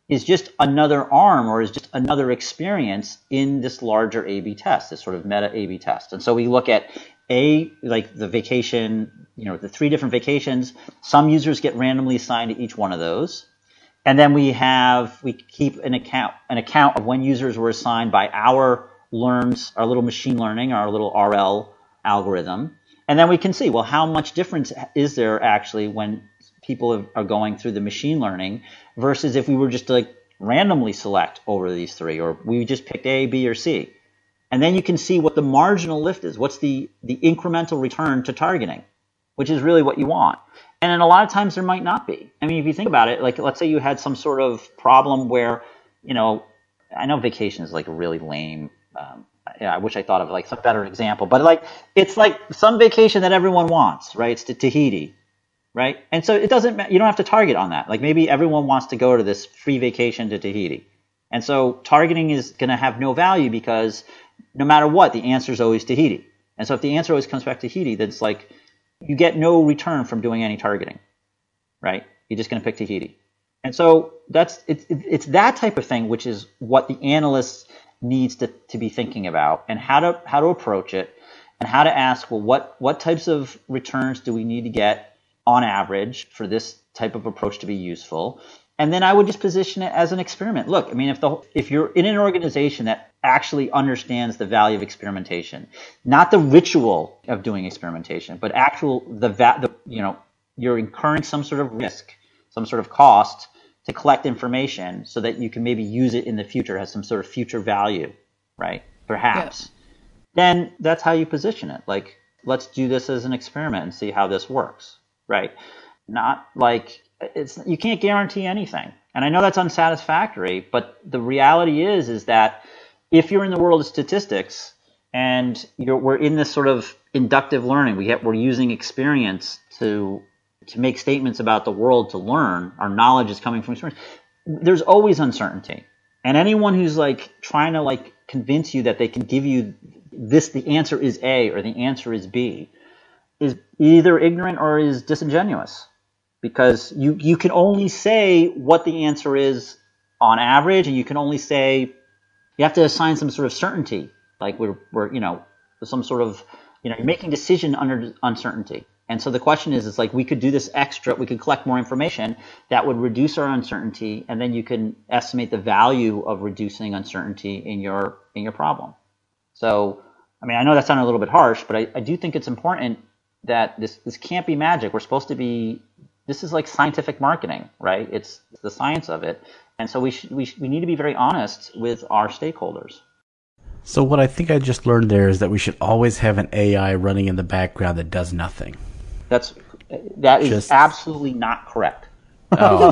E: is just another arm or is just another experience in this larger A B test, this sort of meta A B test. And so we look at A, like the vacation, you know, the three different vacations. Some users get randomly assigned to each one of those. And then we have, we keep an account, an account of when users were assigned by our learns, our little machine learning, our little R L algorithm. And then we can see, well, how much difference is there actually when people are going through the machine learning versus if we were just to like randomly select over these three, or we just picked A, B, or C. And then you can see what the marginal lift is. What's the, the incremental return to targeting, which is really what you want. And then a lot of times there might not be. I mean, if you think about it, like let's say you had some sort of problem where, you know, I know vacation is like a really lame, um, yeah, I wish I thought of like some better example, but like, it's like some vacation that everyone wants, right? It's to Tahiti. Right? And so it doesn't matter. You don't have to target on that. Like maybe everyone wants to go to this free vacation to Tahiti. And so targeting is going to have no value because no matter what, the answer is always Tahiti. And so if the answer always comes back Tahiti, then it's like you get no return from doing any targeting. Right? You're just going to pick Tahiti. And so that's it's it's that type of thing which is what the analyst needs to, to be thinking about and how to how to approach it and how to ask, well, what what types of returns do we need to get on average for this type of approach to be useful. And then I would just position it as an experiment. Look, I mean, if the if you're in an organization that actually understands the value of experimentation, not the ritual of doing experimentation, but actual the va- the you know, you're incurring some sort of risk, some sort of cost to collect information so that you can maybe use it in the future, has some sort of future value, right? Perhaps. Yeah. Then that's how you position it. Like, let's do this as an experiment and see how this works. Right. Not like it's, you can't guarantee anything. And I know that's unsatisfactory, but the reality is, is that if you're in the world of statistics and you're, we're in this sort of inductive learning, we get, we're using experience to, to make statements about the world to learn, our knowledge is coming from experience. There's always uncertainty. And anyone who's like trying to like convince you that they can give you this, the answer is A or the answer is B, is either ignorant or is disingenuous, because you, you can only say what the answer is on average, and you can only say, you have to assign some sort of certainty, like we're, we're you know, some sort of, you know, you're making decision under uncertainty. And so the question is, it's like we could do this extra, we could collect more information that would reduce our uncertainty, and then you can estimate the value of reducing uncertainty in your in your problem. So, I mean, I know that sounded a little bit harsh, but I, I do think it's important that this, this can't be magic. We're supposed to be, this is like scientific marketing, right? It's, it's the science of it. And so we, sh- we, sh- we need to be very honest with our stakeholders.
B: So what I think I just learned there is that we should always have an A I running in the background that does nothing.
E: That's, that is just absolutely not correct. Oh.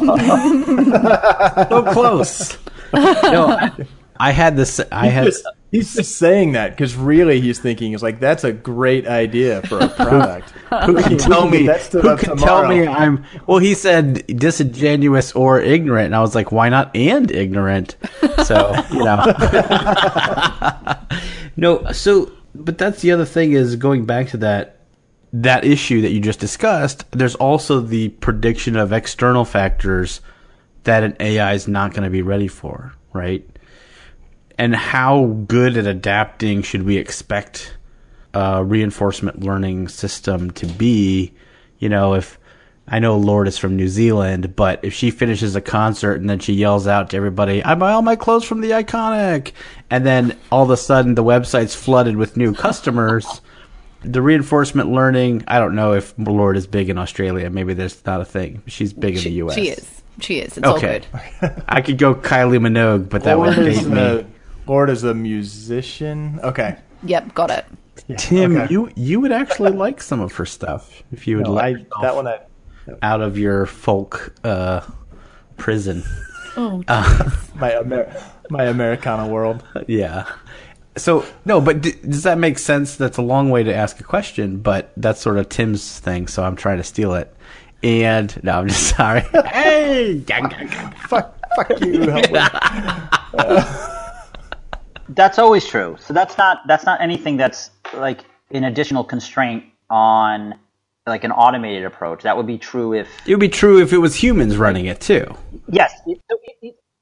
B: So close. No, I, I had this, I had...
C: He's just saying that because really he's thinking, is like, that's a great idea for a product.
B: Who can tell me? Who can tell me I'm? Well, he said disingenuous or ignorant, and I was like, why not and ignorant? So you know, no. So, but that's the other thing is going back to that that issue that you just discussed. There's also the prediction of external factors that an A I is not going to be ready for, right? And how good at adapting should we expect a reinforcement learning system to be? You know, if I know Lord is from New Zealand, but if she finishes a concert and then she yells out to everybody, I buy all my clothes from The Iconic, and then all of a sudden the website's flooded with new customers, the reinforcement learning, I don't know if Lord is big in Australia. Maybe there's not a thing. She's big in
D: she,
B: the U S.
D: She is. She is. It's
B: okay.
D: all good.
B: I could go Kylie Minogue, but that Lord would date me.
C: Lord is a musician. Okay.
D: Yep, got it.
C: Yeah,
B: Tim,
C: okay.
B: you you would actually like some of her stuff if you would
C: no,
B: let
C: I,
B: yourself
C: that one I,
B: out of your folk uh, prison.
D: Oh,
C: uh, my Amer- my Americana world.
B: Yeah. So no, but d- does that make sense? That's a long way to ask a question, but that's sort of Tim's thing. So I'm trying to steal it. And no, I'm just sorry. Hey,
C: fuck, fuck you. uh,
E: That's always true. So that's not that's not anything that's like an additional constraint on like an automated approach. That would be true if
B: it would be true if it was humans running it too.
E: Yes. It, it,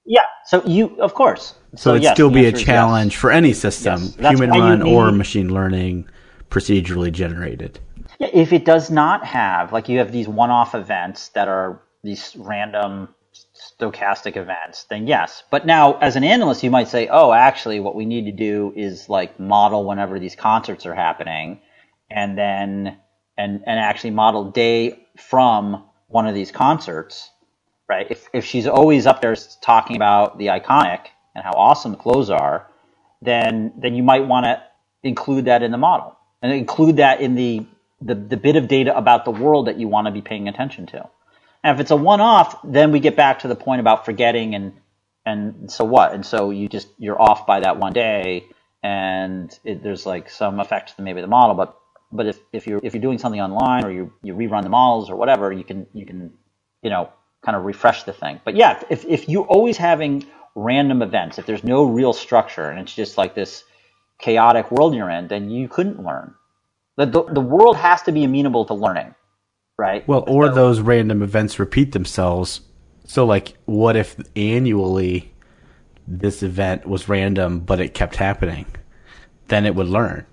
E: Yeah. So you, of course.
B: So,
E: So
B: it'd
E: yes,
B: still
E: the
B: be a
E: answer is
B: challenge
E: yes.
B: for any system,
E: Yes. That's
B: human
E: why you
B: run or
E: need-
B: machine learning, procedurally generated.
E: Yeah, if it does not have, like you have these one-off events that are these random stochastic events, then yes. But now, as an analyst, you might say, oh, actually, what we need to do is like model whenever these concerts are happening, and then and and actually model day from one of these concerts, right? If if she's always up there talking about the iconic and how awesome the clothes are, then then you might want to include that in the model and include that in the the, the bit of data about the world that you want to be paying attention to. And if it's a one-off, then we get back to the point about forgetting and and so what? And so you just you're off by that one day, and it, there's like some effect to maybe the model. But but if, if you're if you're doing something online or you you rerun the models or whatever, you can you can you know kind of refresh the thing. But yeah, if if you're always having random events, if there's no real structure and it's just like this chaotic world you're in, then you couldn't learn. The, the, the world has to be amenable to learning, right?
B: Well, or
E: So-
B: those random events repeat themselves. So, like, what if annually this event was random, but it kept happening? Then it would learn.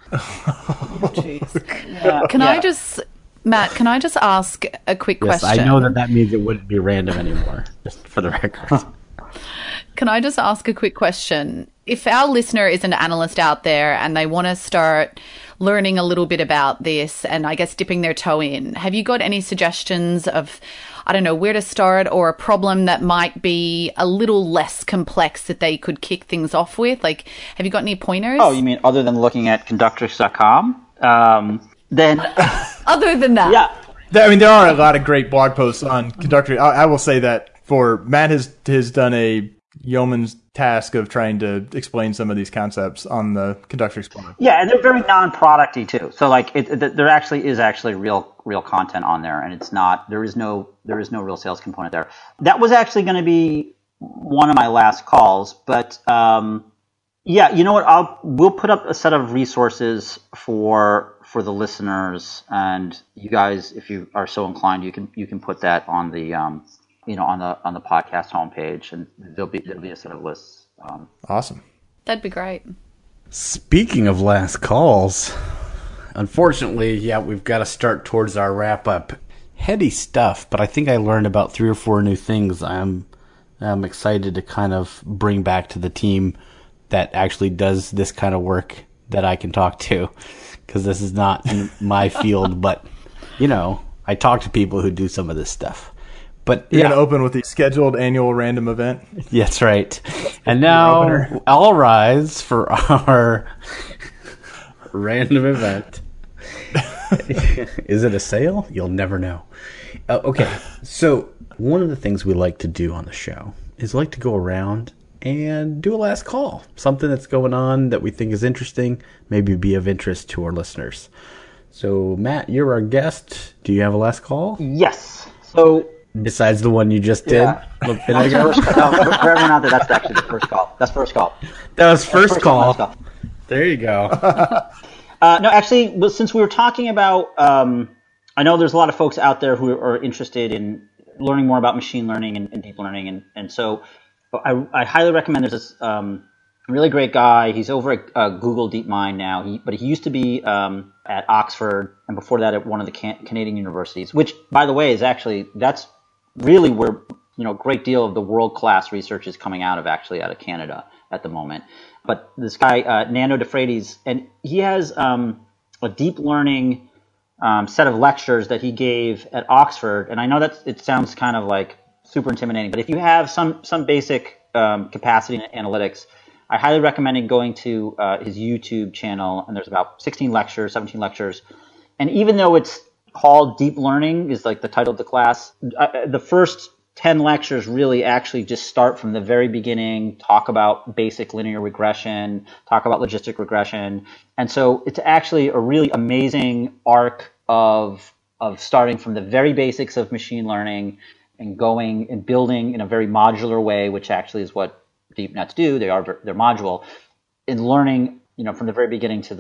D: Jeez. Can I
E: Yeah.
D: just, Matt, can I just ask a quick
B: Yes,
D: question?
B: I know that that means it wouldn't be random anymore, just for the record.
D: Can I just ask a quick question? If our listener is an analyst out there and they want to start learning a little bit about this and I guess dipping their toe in, have you got any suggestions of, I don't know, where to start or a problem that might be a little less complex that they could kick things off with? Like, have you got any pointers?
E: Oh, you mean other than looking at conductrix dot com? Um, then,
D: Other than that.
E: yeah.
C: There- I mean, there are a lot of great blog posts on Conductrix. I, I will say that for Matt has has done a yeoman's task of trying to explain some of these concepts on the Conductrix blog.
E: Yeah, and they're very non-producty too. So like, it, it, there actually is actually real real content on there, and it's not there is no there is no real sales component there. That was actually going to be one of my last calls, but um, yeah, you know what? I'll we'll put up a set of resources for for the listeners, and you guys, if you are so inclined, you can you can put that on the um, you know on the on the podcast homepage, and there'll be there'll be a set of lists. Um,
C: Awesome.
D: That'd be great.
B: Speaking of last calls, unfortunately, yeah, we've got to start towards our wrap up. Heady stuff, but I think I learned about three or four new things. I'm I'm excited to kind of bring back to the team that actually does this kind of work that I can talk to, because this is not in my field, but you know, I talk to people who do some of this stuff. But
C: You're
B: yeah,
C: going to open with the scheduled annual random event.
B: that's right. And now
C: opener.
B: all rise for our random event. Is it a sale? You'll never know. Uh, okay, so one of the things we like to do on the show is like to go around and do a last call. Something that's going on that we think is interesting, maybe be of interest to our listeners. So, Matt, you're our guest. Do you have a last call?
E: yes. So.
B: Besides the one you just did?
E: Yeah.
B: a little bit
E: That's
B: ago?
E: first, no, for for everyone out there, that's actually the first call. That's first call.
B: That was first,
E: First
B: call.
E: last call.
B: There you go.
E: Uh, no, actually, well, since we were talking about, um, I know there's a lot of folks out there who are interested in learning more about machine learning and, and deep learning, and, and so I, I highly recommend there's this um, really great guy. He's over at uh, Google DeepMind now, he, but he used to be um, at Oxford, and before that at one of the can- Canadian universities, which, by the way, is actually, that's really where, you know, a great deal of the world-class research is coming out of, actually, out of Canada at the moment. But this guy, uh, Nando De Freitas, and he has um, a deep learning um, set of lectures that he gave at Oxford. And I know that it sounds kind of like super intimidating, but if you have some some basic um, capacity in analytics, I highly recommend going to uh, his YouTube channel. And there's about sixteen lectures, seventeen lectures. And even though it's called Deep Learning, is like the title of the class, uh, the first ten lectures really actually just start from the very beginning, talk about basic linear regression, talk about logistic regression. And so it's actually a really amazing arc of of starting from the very basics of machine learning and going and building in a very modular way, which actually is what deep nets do. They are they're modular, in learning, you know, from the very beginning to the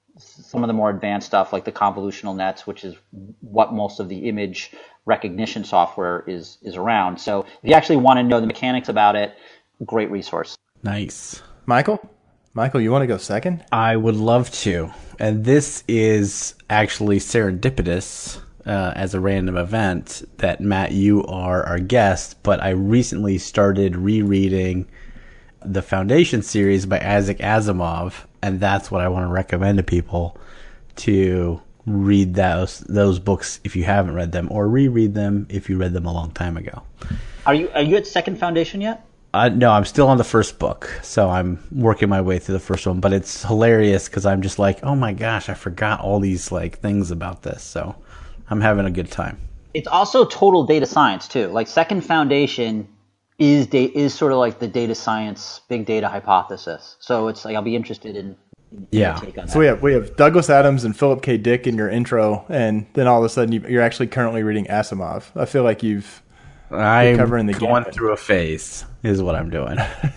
E: some of the more advanced stuff like the convolutional nets, which is what most of the image recognition software is is around. So if you actually want to know the mechanics about it, great resource.
B: Nice.
C: Michael? Michael, you want to go second?
B: I would love to. And this is actually serendipitous uh, as a random event that, Matt, you are our guest, but I recently started rereading the Foundation series by Isaac Asimov, and that's what I want to recommend to people, to read those those books if you haven't read them, or reread them if you read them a long time ago.
E: Are you are you at Second Foundation yet?
B: Uh, no, I'm still on the first book, so I'm working my way through the first one. But it's hilarious because I'm just like, oh my gosh, I forgot all these like things about this. So I'm having a good time.
E: It's also total data science too. Like Second Foundation is da- is sort of like the data science big data hypothesis. So it's like I'll be interested in, in
B: yeah.
E: your take on that.
C: So we have we have Douglas Adams and Philip K. Dick in your intro, and then all of a sudden you, you're actually currently reading Asimov. I feel like you've
B: I'm
C: covering the
B: going
C: gamut.
B: through a phase is what I'm doing.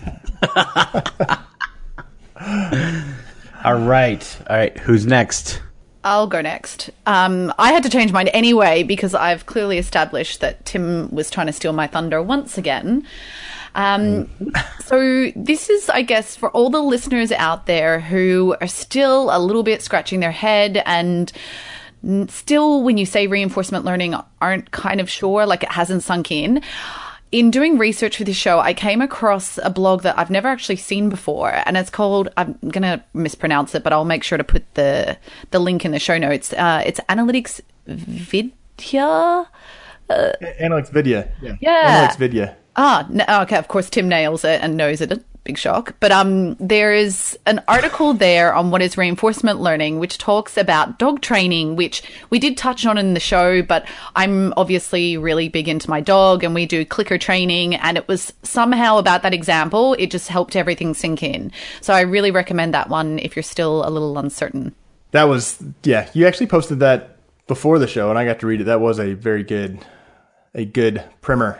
B: All right. All right. Who's next?
D: I'll go next. Um, I had to change mine anyway because I've clearly established that Tim was trying to steal my thunder once again. Um, so this is, I guess, for all the listeners out there who are still a little bit scratching their head and still, when you say reinforcement learning, aren't kind of sure, like it hasn't sunk in. In doing research for this show, I came across a blog that I've never actually seen before, and it's called, I'm going to mispronounce it, but I'll make sure to put the, the link in the show notes. Uh, it's Analytics Vidya? Uh,
C: Analytics Vidya. Yeah.
D: Yeah.
C: Analytics Vidya.
D: Ah, no, okay, of course Tim nails it and knows it. Big shock. But um, there is an article there on what is reinforcement learning, which talks about dog training, which we did touch on in the show, but I'm obviously really big into my dog and we do clicker training, and it was somehow about that example, it just helped everything sink in. So I really recommend that one if you're still a little uncertain.
C: That was, yeah, you actually posted that before the show and I got to read it. That was a very good, a good primer.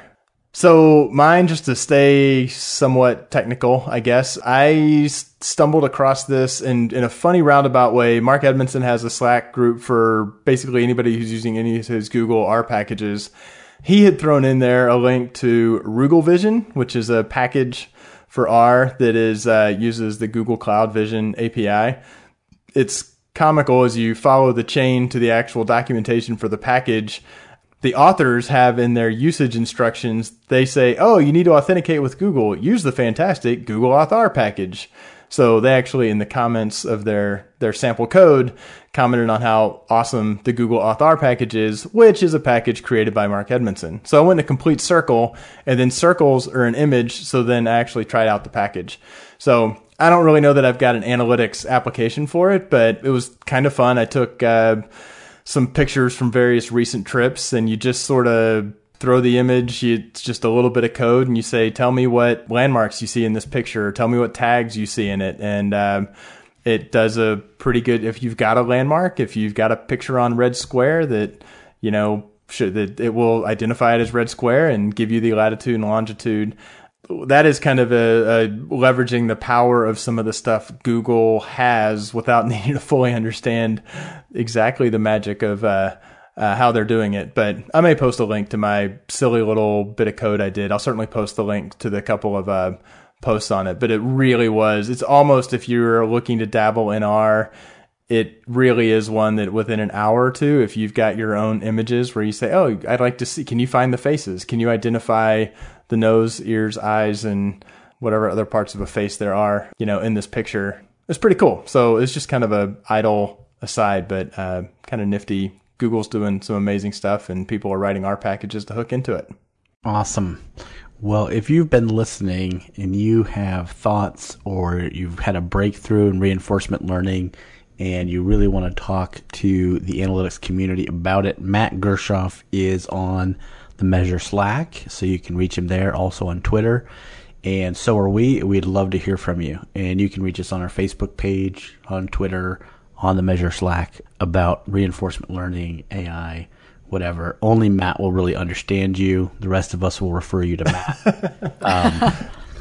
C: So mine, just to stay somewhat technical, I guess, I stumbled across this in, in a funny roundabout way. Mark Edmondson has a Slack group for basically anybody who's using any of his Google R packages. He had thrown in there a link to Rugal Vision, which is a package for R that is uh, uses the Google Cloud Vision A P I. It's comical as you follow the chain to the actual documentation for the package. The authors have in their usage instructions, they say, oh, you need to authenticate with Google. Use the fantastic Google Auth R package. So they actually, in the comments of their, their sample code, commented on how awesome the Google Auth R package is, which is a package created by Mark Edmondson. So I went in a complete circle, and then circles are an image, so then I actually tried out the package. So I don't really know that I've got an analytics application for it, but it was kind of fun. I took uh, some pictures from various recent trips, and you just sort of throw the image. It's just a little bit of code, and you say, tell me what landmarks you see in this picture, or tell me what tags you see in it. And um, it does a pretty good, if you've got a landmark, if you've got a picture on Red Square that, you know, should, that it will identify it as Red Square and give you the latitude and longitude. That is kind of a, a leveraging the power of some of the stuff Google has without needing to fully understand exactly the magic of uh, uh, how they're doing it. But I may post a link to my silly little bit of code I did. I'll certainly post the link to the couple of uh, posts on it. But it really was, it's almost, if you're looking to dabble in R, it really is one that within an hour or two, if you've got your own images where you say, oh, I'd like to see, can you find the faces? Can you identify the nose, ears, eyes, and whatever other parts of a face there are, you know, in this picture? It's pretty cool. So it's just kind of a idle aside, but uh, kind of nifty. Google's doing some amazing stuff, and people are writing R packages to hook into it.
B: Awesome. Well, if you've been listening and you have thoughts, or you've had a breakthrough in reinforcement learning and you really want to talk to the analytics community about it, Matt Gershoff is on the Measure Slack, so you can reach him there, also on Twitter. And so are we. We'd love to hear from you. And you can reach us on our Facebook page, on Twitter, on the Measure Slack about reinforcement learning, A I, whatever. Only Matt will really understand you. The rest of us will refer you to Matt. um,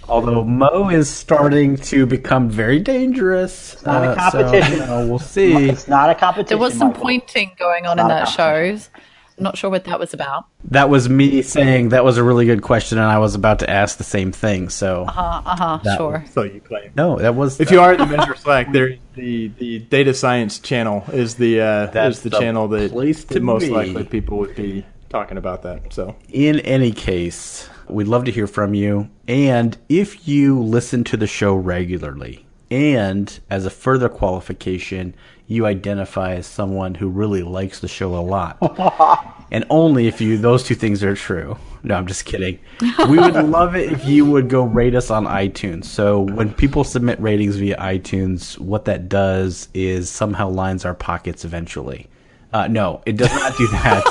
B: Although Mo is starting to become very dangerous.
E: It's not
B: uh,
E: a competition.
B: So, you know, we'll see.
E: It's not a competition.
D: There was some
E: Michael.
D: pointing going on in
E: Not a
D: that show. I'm not sure what that was about.
B: That was me saying that was a really good question, and I was about to ask the same thing. So,
D: Uh-huh, uh-huh, sure.
C: So you claim.
B: no, that was.
C: If you are at the Mentor Slack, there the the data science channel is the uh,
B: That's
C: is the,
B: the
C: channel that,
B: place to
C: that most
B: be.
C: likely people would be talking about that. So
B: In any case, we'd love to hear from you. And if you listen to the show regularly, and as a further qualification, you identify as someone who really likes the show a lot, and only if you those two things are true. No, I'm just kidding. We would love it if you would go rate us on iTunes. So when people submit ratings via iTunes, what that does is somehow lines our pockets eventually. Uh, no, it does not do that.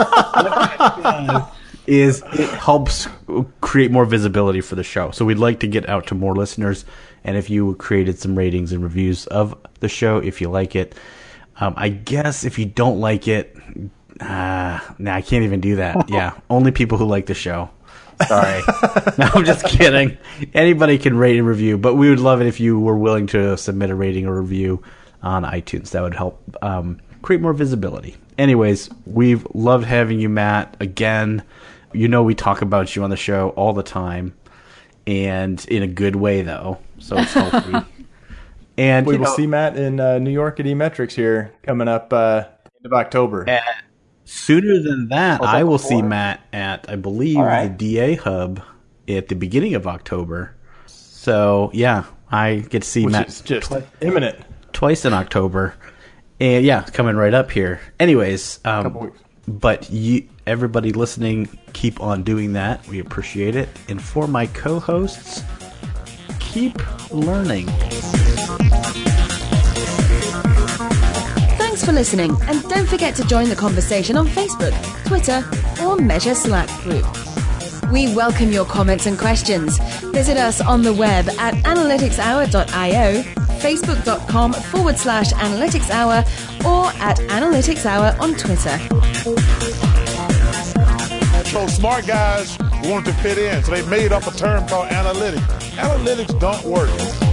B: Is it helps create more visibility for the show. So we'd like to get out to more listeners. And if you created some ratings and reviews of the show, if you like it, um, I guess if you don't like it, uh, nah, I can't even do that. Yeah, only people who like the show. Sorry. No, I'm just kidding. Anybody can rate and review, but we would love it if you were willing to submit a rating or review on iTunes. That would help um, create more visibility. Anyways, we've loved having you, Matt. Again, you know we talk about you on the show all the time, and in a good way, though. So it's healthy. And
C: we
B: you
C: will
B: know,
C: see Matt in uh, New York at eMetrics here coming up uh, end of October.
B: uh, sooner than that,
E: Was that
B: I will
E: before?
B: see Matt at, I believe,
E: All right.
B: the D A Hub at the beginning of October. So, yeah, I get to see
C: Which
B: Matt
C: is just
B: twi-
C: imminent.
B: twice in October. And, yeah, coming right up here. Anyways, um,
C: Couple weeks.
B: but you, everybody listening, keep on doing that. We appreciate it. And for my co-hosts, keep learning.
A: Thanks for listening, and don't forget to join the conversation on Facebook, Twitter, or Measure Slack group. We welcome your comments and questions. Visit us on the web at analytics hour dot io, facebook.com forward slash analytics hour, or at analytics hour on Twitter.
F: So smart guys wanted to fit in, so they made up a term called analytics. Analytics don't work.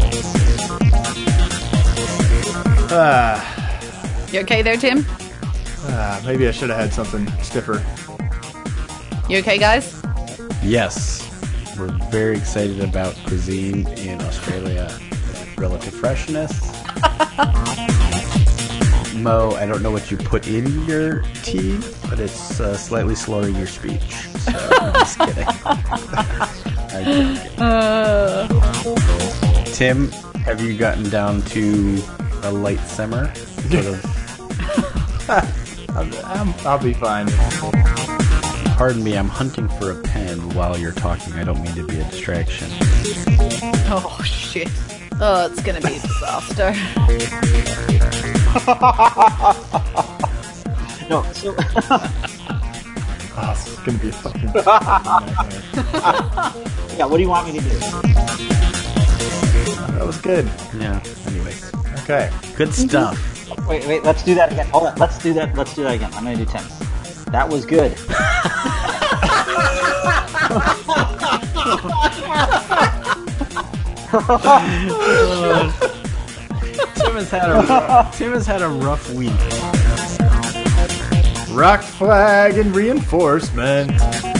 D: You okay there, Tim?
C: Uh, maybe I should have had something stiffer.
D: You okay, guys?
B: Yes, we're very excited about cuisine in Australia. Relative freshness. Mo, I don't know what you put in your tea, but it's uh, slightly slurring your speech. So I'm just kidding. I'm joking.
D: Uh,
B: Tim, have you gotten down to a light simmer? Sort of.
C: I'm, I'm, I'll be fine.
B: Pardon me, I'm hunting for a pen while you're talking. I don't mean to be a distraction.
D: oh, shit. Oh, it's going to be a disaster.
E: No, so
C: Oh, this is going to be a fucking
E: yeah, what do you want me to do?
C: That was good.
B: Yeah. Anyways,
C: Okay.
B: good stuff.
E: Wait, wait, let's do that again. Hold on, let's do that. Let's do that again. I'm gonna do ten. That was good.
B: Tim has had a rough, Tim has had a rough week.
C: Rock flag and reinforcement.